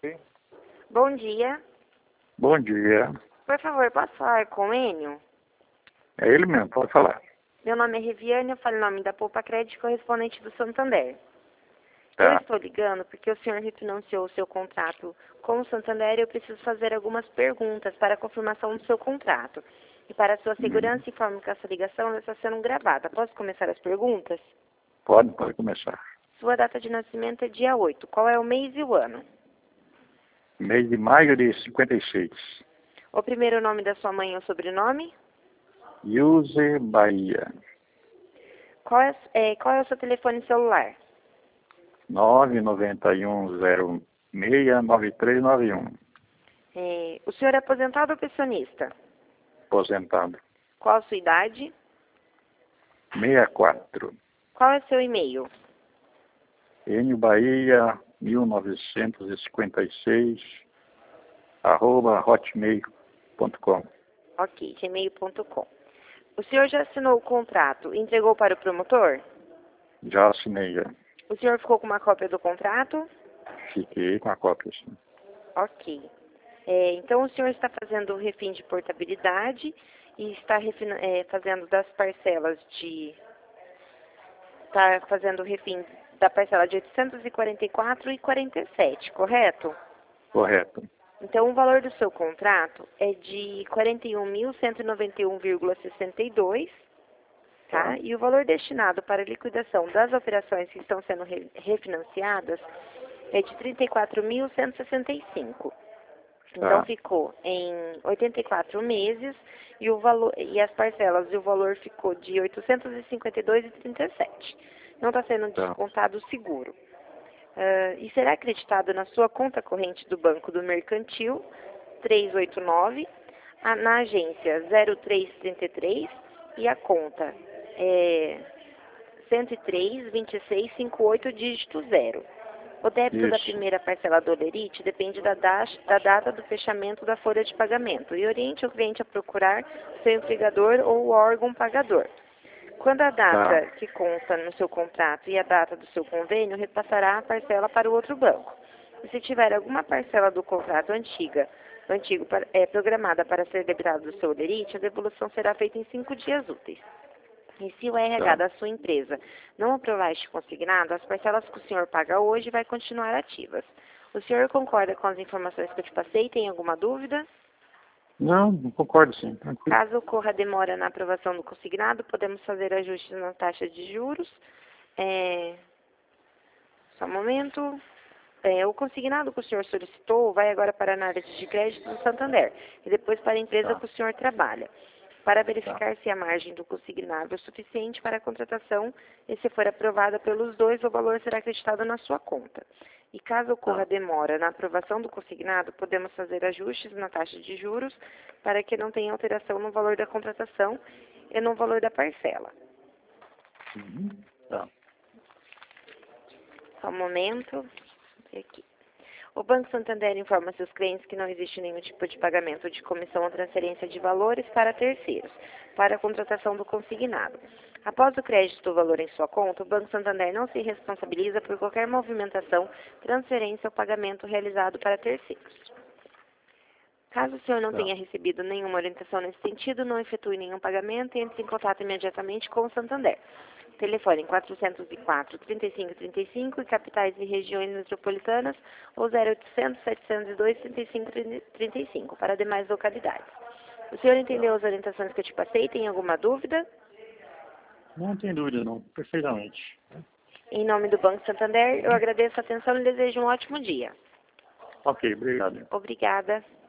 Sim. Bom dia. Bom dia. Por favor, posso falar com o Enio? É ele mesmo, pode falar. Meu nome é Reviane, eu falo em nome da Poupa Crédito, correspondente do Santander. Eu Tá. estou ligando porque o senhor refinanciou o seu contrato com o Santander e eu preciso fazer algumas perguntas para a confirmação do seu contrato. E para a sua segurança, informo que essa ligação está sendo gravada. Posso começar as perguntas? Pode começar. Sua data de nascimento é dia 8. Qual é o mês e o ano? Mês de maio de 56. O primeiro nome da sua mãe e o sobrenome? Use Bahia. Qual é o seu telefone celular? 991069391. O senhor é aposentado ou pensionista? Aposentado. Qual a sua idade? 64. Qual é seu e-mail? Enio Bahia 1956 @hotmail.com. Ok, gmail.com. O senhor já assinou o contrato e entregou para o promotor? Já assinei já. O senhor ficou com uma cópia do contrato? Fiquei com a cópia, sim. Ok. Então o senhor está fazendo o refim de portabilidade e está fazendo das parcelas de... Está fazendo o refim da parcela de 844,47, correto? Correto. Então, o valor do seu contrato é de 41.191,62, tá? Tá. E o valor destinado para a liquidação das operações que estão sendo refinanciadas é de 34.165. Então, Tá. ficou em 84 meses e o valor e as parcelas e o valor ficou de 852,37. Não está sendo Tá. descontado o seguro. E será acreditado na sua conta corrente do Banco do Mercantil 389, na agência 0333 e a conta é 103-2658, dígito 0. O débito da Isso. primeira parcela do Olerite depende da data do fechamento da folha de pagamento e oriente o cliente a procurar seu empregador ou o órgão pagador. Quando a data Tá. que consta no seu contrato e a data do seu convênio, repassará a parcela para o outro banco. E se tiver alguma parcela do contrato antigo programada para ser debitada do seu Olerite, a devolução será feita em 5 dias úteis. E se o RH Tá. da sua empresa não aprovar este consignado, as parcelas que o senhor paga hoje vai continuar ativas. O senhor concorda com as informações que eu te passei? Tem alguma dúvida? Não concordo, sim. Tranquilo. Caso ocorra demora na aprovação do consignado, podemos fazer ajustes na taxa de juros. Só um momento. O consignado que o senhor solicitou vai agora para a análise de crédito do Santander e depois para a empresa Tá. que o senhor trabalha, para verificar se a margem do consignado é suficiente para a contratação e se for aprovada pelos dois, o valor será acreditado na sua conta. E caso ocorra demora na aprovação do consignado, podemos fazer ajustes na taxa de juros para que não tenha alteração no valor da contratação e no valor da parcela. Tá. Só um momento. Aqui. O Banco Santander informa seus clientes que não existe nenhum tipo de pagamento de comissão ou transferência de valores para terceiros, para a contratação do consignado. Após o crédito do valor em sua conta, o Banco Santander não se responsabiliza por qualquer movimentação, transferência ou pagamento realizado para terceiros. Caso o senhor não tenha recebido nenhuma orientação nesse sentido, não efetue nenhum pagamento e entre em contato imediatamente com o Santander. Telefone 404-3535 e capitais e regiões metropolitanas ou 0800-702-3535 para demais localidades. O senhor entendeu as orientações que eu te passei? Tem alguma dúvida? Não tem dúvida, não. Perfeitamente. Em nome do Banco Santander, eu agradeço a atenção e desejo um ótimo dia. Ok, obrigado. Obrigada.